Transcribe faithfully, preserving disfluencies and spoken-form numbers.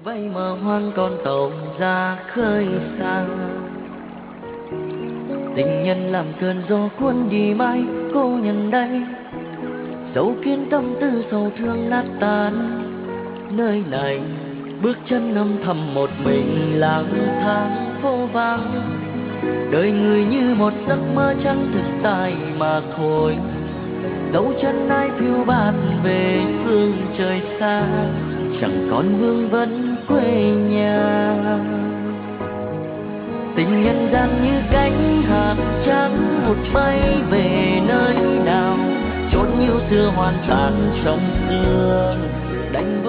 vây mờ hoang con tàu ra khơi xa. Tình nhân làm cơn gió cuốn đi mãi, cô nhân đây dấu kín tâm tư sầu thương nát tan. Nơi này bước chân âm thầm một mình lang thang phố vắng, đời người như một giấc mơ chẳng thực tại mà thôi. Dấu chân ai phiêu bạt về phương trời xa, chẳng còn vương vấn quê nhà. Tình nhân gian như cánh hạt trắng một bay về nơi nào, chốn yêu xưa hoàn tàn trong sương. Đánh